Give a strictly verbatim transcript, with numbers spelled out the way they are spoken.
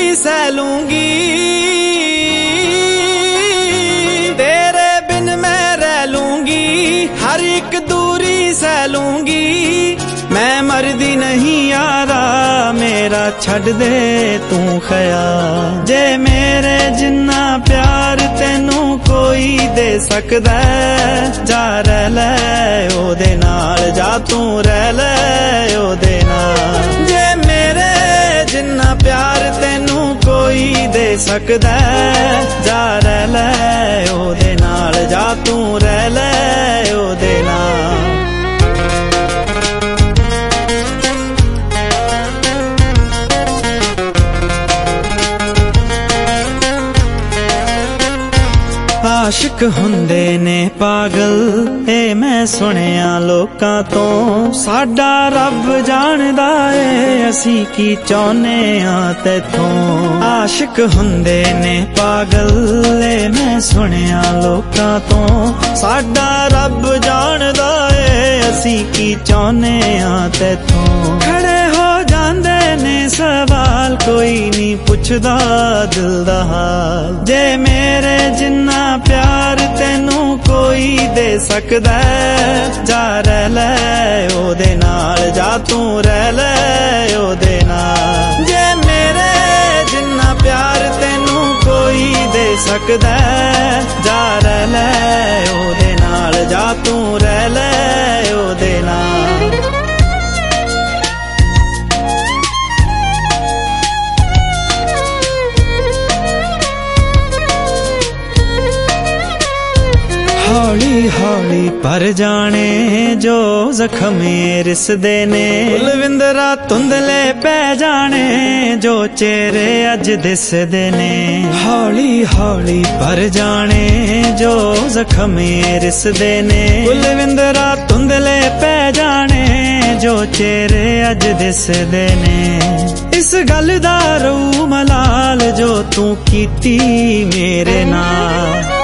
सह लूंगी, तेरे बिन मैं रह लूंगी, हर एक दूरी सह लूंगी। मैं मरदी नहीं यारा मेरा छड़ दे तू ख्याल, जे मेरे जिन्ना प्यार तेनू कोई दे सकदा, जा रह लै ओदे नाल, जा तू रह लै ओदे नाल। जे मेरे जिन्ना प्यार तेनू कोई दे सकदा, जा रह लै ओदे नाल, जा तू रह लै ओदे नाल। आशिक हुंदे ने पागल ए मैं सुनिया लोकां तो, साडा रब जानदा ए असी की चाहुंदे आ तैथों। आशिक हुंदे ने पागल ए मैं सुनिया लोकां तो, साडा रब जानदा ए असी की चाहुंदे आ तैथों। खड़े हो जांदे ने सवाल कोई नहीं पुछदा दिल दा हाल, जे मेरे जिन्ना प्यार तेनू कोई दे सकदा, जा रह लै ओदे नाल, जा तू रह लै ओदे नाल। जे मेरे जिन्ना प्यार तेनू कोई दे सकदा, जा रह लै ओदे नाल, जा तू रह लै ओदे नाल। हौली हौली पर जाने जो जख्म रिसदे ने, कुलविंदरा धुंधले पै जाने जो चेहरे अज दिसदे ने। हौली हौली पर जाने जो जख्म रिसदे ने, कुलविंदरा धुंधले पै जाने जो चेहरे अज दिसदे ने। इस गल दा रू मलाल जो तू कीती मेरे नाल,